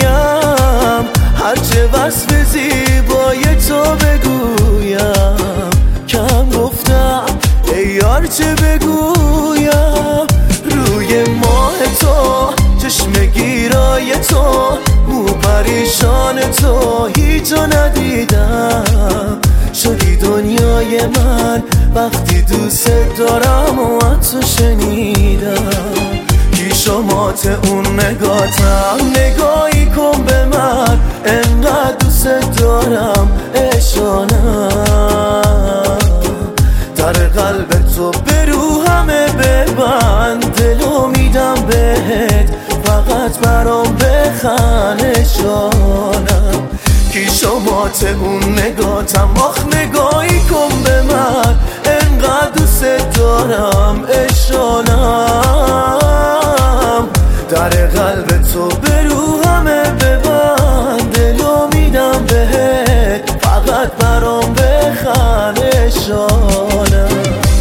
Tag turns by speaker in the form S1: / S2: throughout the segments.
S1: بگویم، هرچه وصف زیبای تو بگویم. کم گفتم ای یار چه بگویم، روی ماه تو، چشم گیرای تو، مو پریشان تو هیچ جا ندیدم. شدی دنیای من وقتی دوست دارم و از تو شنیدم. کی شمات اون نگاتم، نگاهی کن به من، انقدر دوست دارم عشقانم. در قلب تو به رو همه ببند، دلو میدم بهت فقط برام بخنشانم. کی شمات اون نگاتم، آخ نگاهی کن به من، انقدر دوست دارم عشقانم. در قلب تو به رو همه ببند، دلو میدم بهت فقط برام بخنشانم.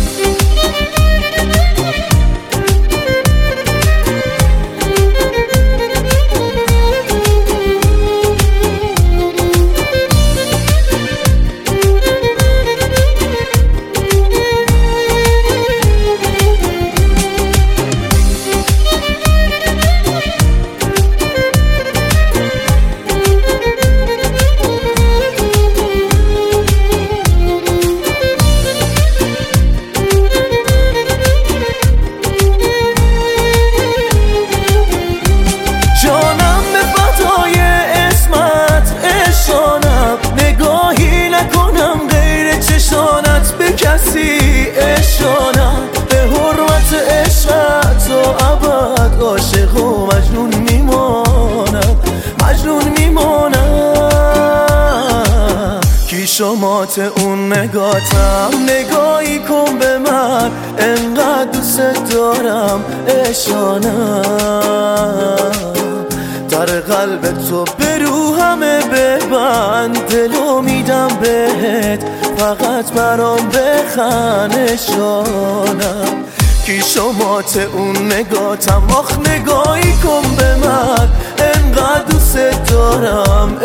S1: اشانم به حرمت عشقت و ابد عاشق و مجنون میمانم، مجنون میمانم. کی شمات اون نگاتم، نگاهی کن به من، انقدر دوست دارم عشقانم. در قلب تو به رو همه ببند، دلو میدم بهت فقط برام بخنشانم. کی شمات اون نگاتم، آخ نگاهی کن به من، انقدر دوست دارم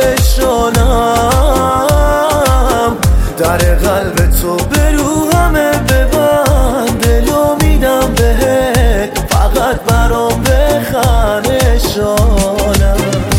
S1: عشقانم. در قلب تو به رو همه ببند، دلو میدم بهت فقط برام بخنشانم.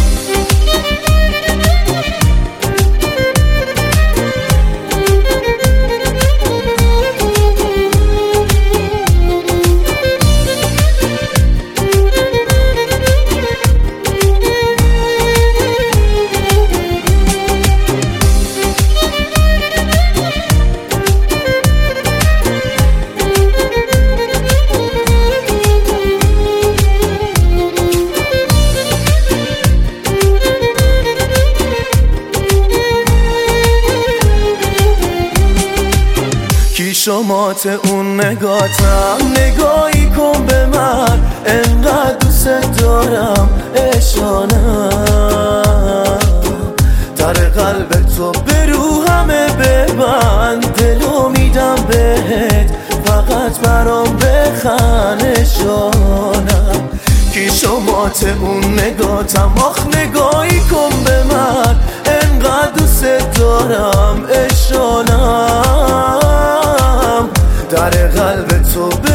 S1: کی شمات اون نگاتم، نگاهی کن به من، انقدر دوست دارم عشقانم. در قلب تو به رو همه ببند، دلو میدم بهت فقط برام بخنشانم. کی شمات اون نگاتم، آخ نگاهی کن به من، انقدر دوست دارم عشقانم. در قلب تو